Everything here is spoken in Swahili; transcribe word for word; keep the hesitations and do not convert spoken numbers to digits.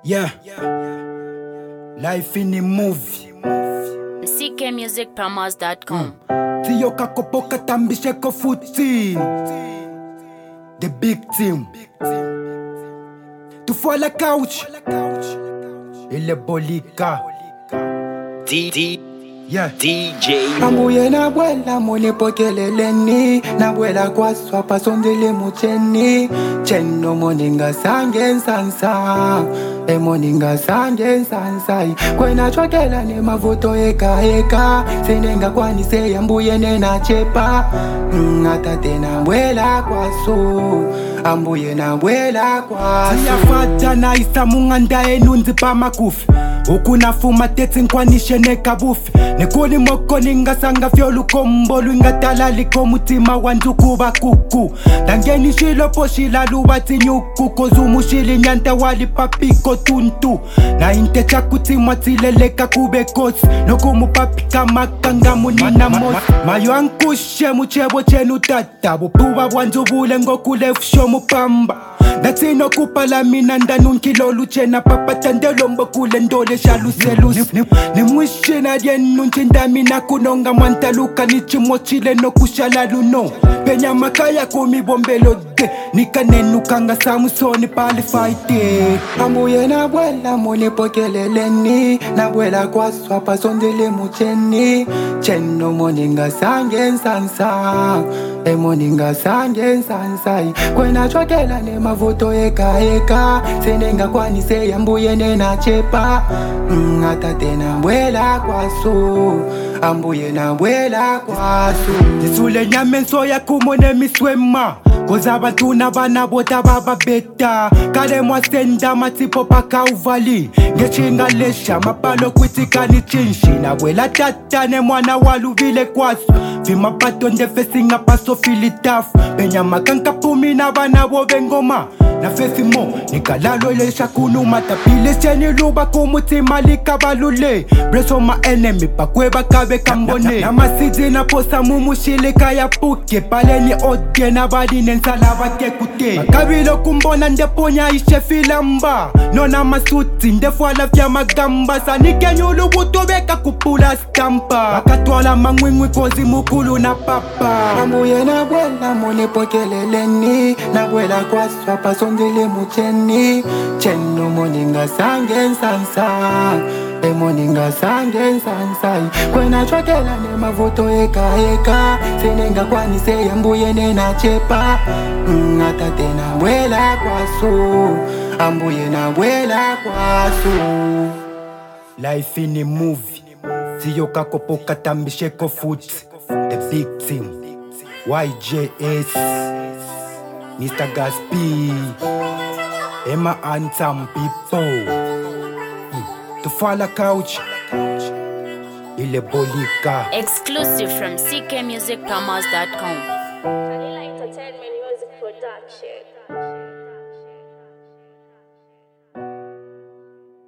Yeah, life in a movie. C K music promos dot com. Tiyo kakopoka tambisheko futi. The big team. Tufala couch. Ile bolika. D D Yeah. D J Ambuye na bwela mulipokeleleni na bwela kwa swapa sondele mucheni cheno moninga sange sansa e moninga sange sansa kwena chokela ne mavuto eka eka senenga kwani se ambuye nena chepa ngata tena bwela kwa so ambuye na bwela kwa so Siyafata na isa munganda enunzi pa makufi ukunafuma tetsi nkwanishe nekabufi nekuli moko ningasanga fyolukombo lwingatalali mutima wanzukuba kuku dangeni shilopo shilaluwati nyuku kozumushili nyanta wali papiko tuntu na inte chakutimwa tileleka kube kosi nokumupapika makanga munina mosi mayo ankushe muchebo chenu tata bupuba bwanzubule ngokulefusho mupamba Datino kupala mina ndanunkilo luchena papa chandelombo kule ndole shaluselus Ni mwishe na dienunchi ndamina kunonga mwantaluka nichimochile no kushala luno Penya makaya kumibombelo de Nikanenukanga samusoni pali fighte Ambuye na bwela mulipokeleleni na bwela kwa swapa sondele mucheni cheno moninga sange sansa e moninga sange sansa kwena chokela ne mavuto eka eka senenga kwani se ambuye nena chepa ngata tena bwela kwa so ambuye na bwela kwa so Nisule nyame soya kumone miswema Koza abantu nabana bota baba beta Kale mwasenda matipo paka uvali Ngechinga lesha mapalo kwitika ni chinshi Na wela tata ne mwana waluvile kwasu Vima pato ndefesi nga paso filitafu Penya makanka pumi na bana bobe ngoma Na fesi mo nikalalo lesha kunuma Tapile cheni luba kumutima likabalule Breso ma enemy pakweba kabe kambone Na masiji na posa mumushile kaya puke Pale ni odye na badi nensalava kekute Makabilo kumbona ndeponya ishe filamba Nona masuti ndefwala fya magamba Sanike nyulu butobeka kupula stampa Wakatwala mangwingwi kozi mukulu na papa Ambuye na bwela mulipokeleleni na bwela kwa swapa sondele mucheni cheno moninga sange sansa e moninga sange sansa kwena chokela ne mavuto eka eka senenga kwani se ambuye nena chepa ngata tena bwela kwa so ambuye na bwela kwa so Life in a movie. Tiyo kakopoka tambisheko foot. The big team. Y J S. Mister Gaspi. Emma and some people. Hmm. Tufala couch. Ile bolika. Exclusive from C K music promos dot com. Entertainment Music Production.